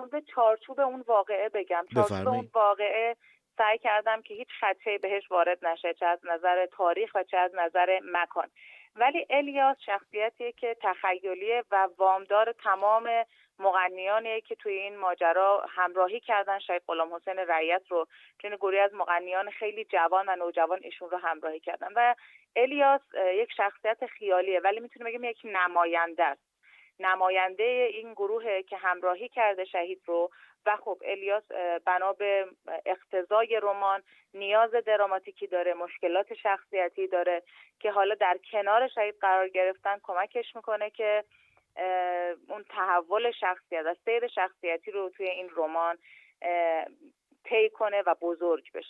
مورد چارچوب اون واقعه بگم. چارچوب اون واقعه سعی کردم که هیچ خدشه‌ای بهش وارد نشه، چه از نظر تاریخ و چه از نظر مکان. ولی الیاس شخصیتیه که تخیلیه و وامدار تمام مغنیانیه که توی این ماجرا همراهی کردن شهید غلامحسین رعیت رو، که گروهی از مغنیان خیلی جوان و نوجوان ایشون رو همراهی کردن. و الیاس یک شخصیت خیالیه ولی میتونیم بگیم یک نماینده است، نماینده این گروهه که همراهی کرده شهید رو. و خب الیاس بنا به اقتضای رمان نیاز دراماتیکی داره، مشکلات شخصیتی داره که حالا در کنار شهید قرار گرفتن کمکش میکنه که اون تحول شخصیت و سیر شخصیتی رو توی این رمان طی کنه و بزرگ بشه.